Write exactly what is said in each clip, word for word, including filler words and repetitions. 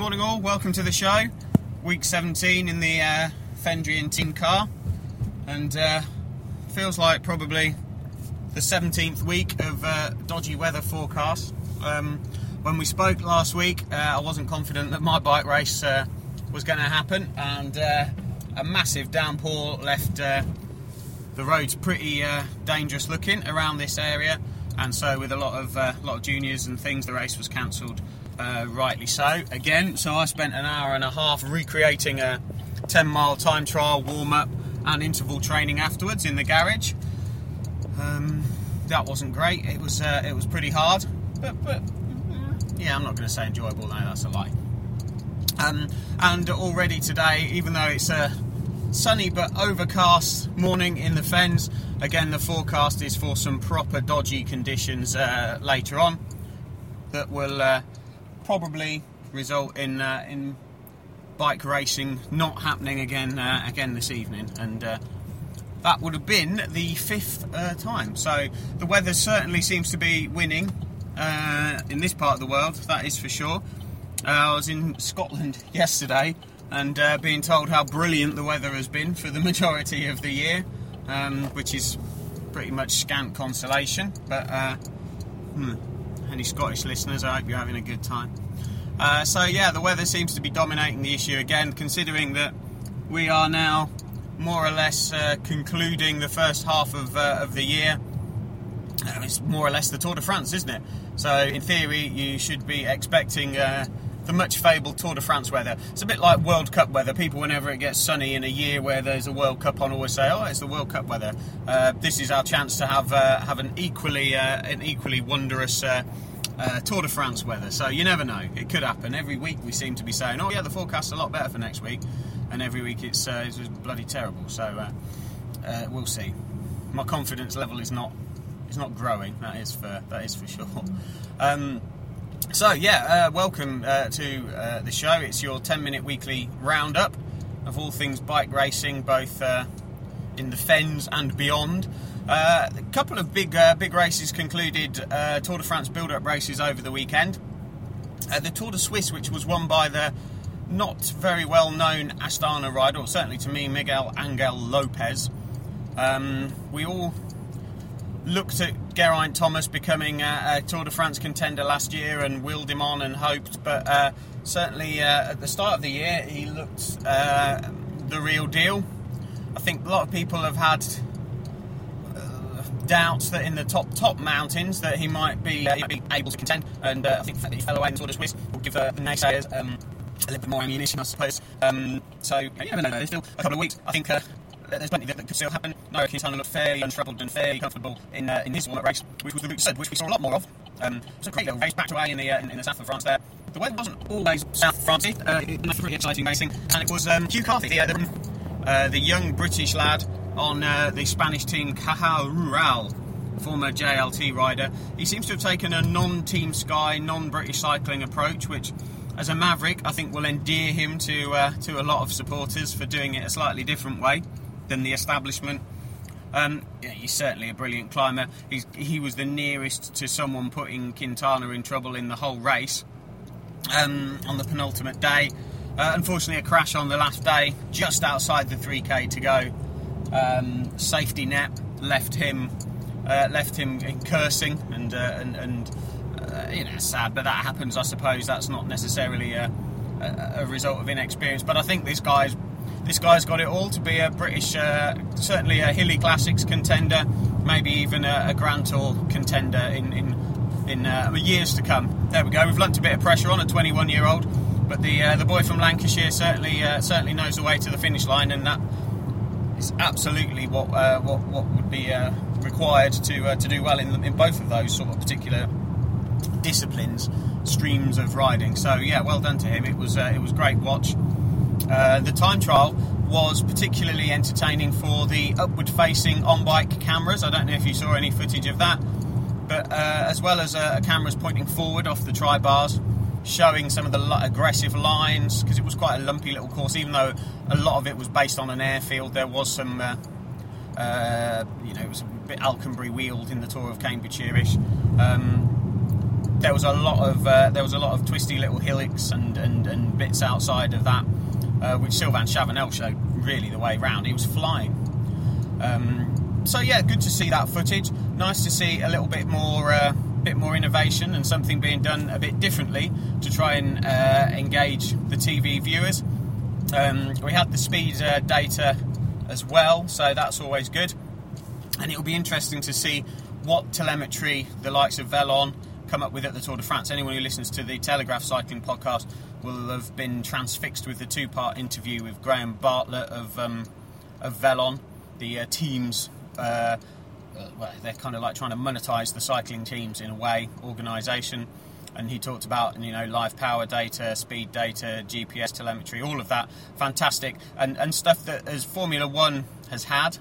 Morning all, welcome to the show. Week seventeen in the uh, Fendrian team car, and uh, feels like probably the seventeenth week of uh, dodgy weather forecasts. Um, when we spoke last week, uh, I wasn't confident that my bike race uh, was going to happen, and uh, a massive downpour left uh, the roads pretty uh, dangerous looking around this area, and so with a lot of uh, lot of juniors and things, the race was cancelled. Uh, rightly so, again, so I spent an hour and a half recreating a ten mile time trial, warm-up and interval training afterwards in the garage. Um, that wasn't great, it was uh, it was pretty hard, but, but yeah, I'm not going to say enjoyable, no, that's a lie. Um, and already today, even though it's a sunny but overcast morning in the Fens, again the forecast is for some proper dodgy conditions uh, later on that will uh, probably result in uh, in bike racing not happening again uh, again this evening, and uh, that would have been the fifth uh, time. So the weather certainly seems to be winning uh, in this part of the world, that is for sure. Uh, I was in Scotland yesterday and uh, being told how brilliant the weather has been for the majority of the year, um, which is pretty much scant consolation, but uh, hmm. Any Scottish listeners, I hope you're having a good time. Uh, so yeah, the weather seems to be dominating the issue again, considering that we are now more or less uh, concluding the first half of, uh, of the year. Uh, it's more or less the Tour de France, isn't it? So in theory, you should be expecting uh, the much fabled Tour de France weather. It's a bit like World Cup weather. People, whenever it gets sunny in a year where there's a World Cup on, always say, "Oh, it's the World Cup weather." Uh, this is our chance to have uh, have an equally uh, an equally wondrous uh, uh, Tour de France weather. So you never know; it could happen. Every week we seem to be saying, "Oh yeah, the forecast's a lot better for next week," and every week it's uh, it's bloody terrible. So uh, uh, we'll see. My confidence level is not is not growing. That is for that is for sure. Um, So yeah, uh, welcome uh, to uh, the show. It's your ten minute weekly roundup of all things bike racing, both uh, in the Fens and beyond. Uh, a couple of big uh, big races concluded, uh, Tour de France build-up races over the weekend. Uh, the Tour de Suisse, which was won by the not very well-known Astana rider, or certainly to me, Miguel Angel Lopez. Um, we all looked at Geraint Thomas becoming a, a Tour de France contender last year and willed him on and hoped, but uh, certainly uh, at the start of the year he looked uh, the real deal. I think a lot of people have had uh, doubts that in the top top mountains that he might be, uh, be able to contend, and uh, I think the fact that he fell away in Tour de Suisse will give uh, the naysayers um, a little bit more ammunition, I suppose. Um, so you never know, there's still a couple of weeks. I think uh, there's plenty that, that could still happen. Nairo Quintana looked fairly untroubled and fairly comfortable in uh, in his walnut race, which was the route said, which we saw a lot more of. Um, it was a great little race back to away in the uh, in, in the south of France there. The weather wasn't always south of France. Uh, it was pretty exciting racing, and it was um, Hugh Carthy, the, uh, the, uh, the young British lad on uh, the Spanish team Caja Rural, former J L T rider. He seems to have taken a non-Team Sky, non-British cycling approach, which, as a maverick, I think will endear him to uh, to a lot of supporters for doing it a slightly different way than the establishment. Um, yeah, he's certainly a brilliant climber. He's, he was the nearest to someone putting Quintana in trouble in the whole race um, on the penultimate day. Uh, unfortunately, a crash on the last day, just outside the three K to go. Um, safety net left him uh, left him cursing and uh, and, and uh, you know, sad, but that happens, I suppose. That's not necessarily a, a, a result of inexperience. But I think this guy's This guy's got it all to be a British, uh, certainly a Hilly Classics contender, maybe even a, a Grand Tour contender in in, in uh, years to come. There we go. We've lumped a bit of pressure on a twenty-one-year-old, but the uh, the boy from Lancashire certainly uh, certainly knows the way to the finish line, and that is absolutely what uh, what what would be uh, required to uh, to do well in in both of those sort of particular disciplines, streams of riding. So yeah, well done to him. It was uh, it was great watch. Uh, the time trial was particularly entertaining for the upward-facing on-bike cameras. I don't know if you saw any footage of that, but uh, as well as uh, cameras pointing forward off the tri-bars, showing some of the l- aggressive lines, because it was quite a lumpy little course. Even though a lot of it was based on an airfield, there was some, uh, uh, you know, it was a bit Alconbury wheeled in the Tour of Cambridgeshire-ish. Um, there was a lot of uh, there was a lot of twisty little hillocks and, and, and bits outside of that, uh, which Sylvain Chavanel showed really the way round. He was flying. Um, so yeah, good to see that footage. Nice to see a little bit more uh, bit more innovation and something being done a bit differently to try and uh, engage the T V viewers. Um, we had the speed uh, data as well, so that's always good. And it'll be interesting to see what telemetry the likes of Velon come up with at the Tour de France. Anyone who listens to the Telegraph Cycling podcast will have been transfixed with the two-part interview with Graham Bartlett of um, of Velon, the uh, teams. Uh, uh, well, they're kind of like trying to monetize the cycling teams in a way, organisation. And he talked about, you know, live power data, speed data, G P S telemetry, all of that. Fantastic. And and stuff that as Formula One has had.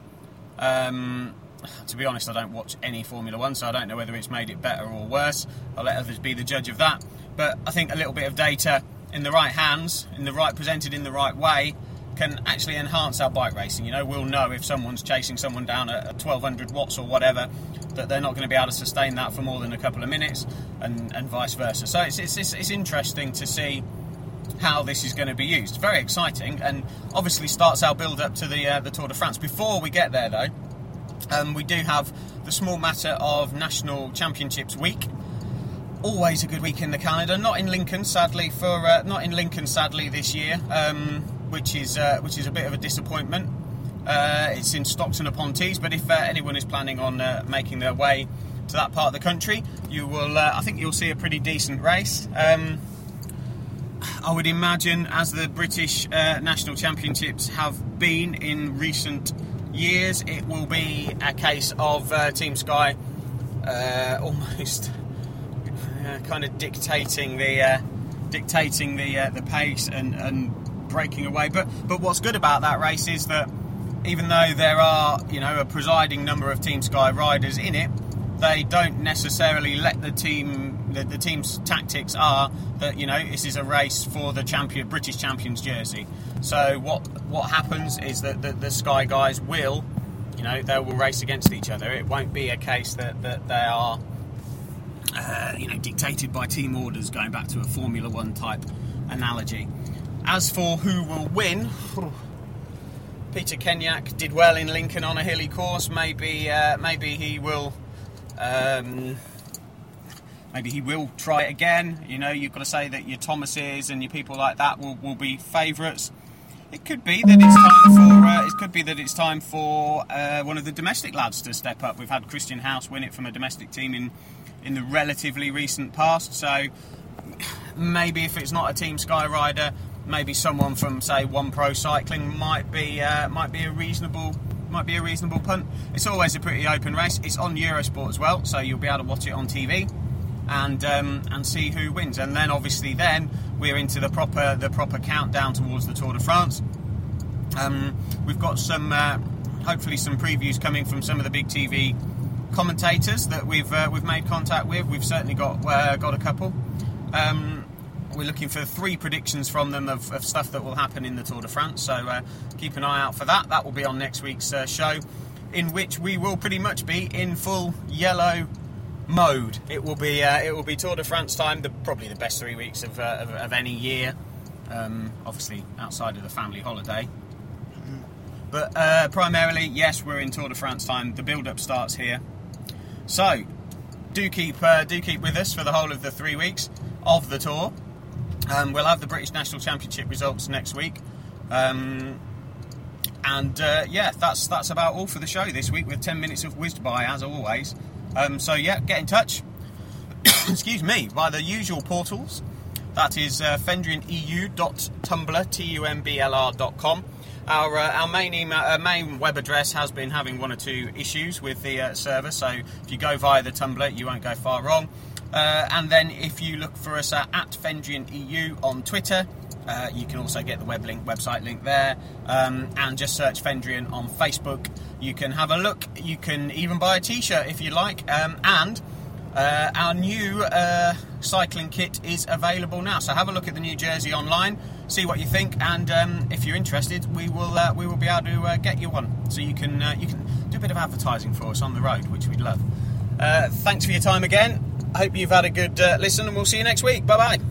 Um, to be honest, I don't watch any Formula One, so I don't know whether it's made it better or worse. I'll let others be the judge of that. But I think a little bit of data in the right hands, in the right presented in the right way, can actually enhance our bike racing. You know, we'll know if someone's chasing someone down at twelve hundred watts or whatever, that they're not going to be able to sustain that for more than a couple of minutes, and, and vice versa. So it's, it's it's it's interesting to see how this is going to be used. Very exciting, and obviously starts our build up to the uh, the Tour de France. Before we get there, though, um, we do have the small matter of National Championships week. Always a good week in the calendar. Not in Lincoln, sadly. For uh, not in Lincoln, sadly this year, um, which is uh, which is a bit of a disappointment. Uh, it's in Stockton upon Tees, but if uh, anyone is planning on uh, making their way to that part of the country, you will. Uh, I think you'll see a pretty decent race. Um, I would imagine, as the British uh, National Championships have been in recent years, it will be a case of uh, Team Sky uh, almost uh, kind of dictating the uh, dictating the uh, the pace and, and breaking away. But but what's good about that race is that even though there are, you know, a presiding number of Team Sky riders in it, they don't necessarily let the team, the, the team's tactics are that, you know, this is a race for the champion, British champions jersey. So what what happens is that the, the Sky guys will, you know, they will race against each other. It won't be a case that, that they are, uh, you know, dictated by team orders, going back to a Formula One type analogy. As for who will win, Peter Kenyak did well in Lincoln on a hilly course. Maybe uh, maybe he will um, maybe he will try it again. You know, you've got to say that your Thomases and your people like that will, will be favourites. It could be that it's time for uh, it could be that it's time for uh, one of the domestic lads to step up. We've had Christian House win it from a domestic team in in the relatively recent past. So maybe if it's not a Team Sky rider, maybe someone from, say, One Pro Cycling might be uh, might be a reasonable might be a reasonable punt. It's always a pretty open race. It's on Eurosport as well, so you'll be able to watch it on T V and um, and see who wins. And then obviously then we're into the proper the proper countdown towards the Tour de France. Um, we've got some uh, hopefully some previews coming from some of the big T V commentators that we've uh, we've made contact with. We've certainly got uh, got a couple. Um, We're looking for three predictions from them of, of stuff that will happen in the Tour de France, so uh, keep an eye out for that. That will be on next week's uh, show, in which we will pretty much be in full yellow mode. It will be uh, it will be Tour de France time, the, probably the best three weeks of, uh, of, of any year, um, obviously outside of the family holiday. But uh, primarily, yes, we're in Tour de France time. The build-up starts here, so do keep uh, do keep with us for the whole of the three weeks of the tour. Um, we'll have the British National Championship results next week. Um, and uh, yeah, that's that's about all for the show this week, with ten minutes of whizzed by, as always. Um, so yeah, get in touch, excuse me, by the usual portals. That is uh, fendrian e u dot tumblr, T U M B L R dot com. Our uh, our main email, uh, main web address has been having one or two issues with the uh, server, so if you go via the Tumblr, you won't go far wrong. Uh, and then if you look for us uh, at Fendrian E U on Twitter, uh, you can also get the web link, website link there, um, and just search Fendrian on Facebook. You can have a look. You can even buy a t-shirt if you like, um, and uh, our new uh, cycling kit is available now. So have a look at the new jersey online, see what you think, and um, if you're interested, we will uh, we will be able to uh, get you one, so you can uh, you can do a bit of advertising for us on the road, which we'd love. Uh, thanks for your time again. I hope you've had a good uh, listen, and we'll see you next week. Bye bye.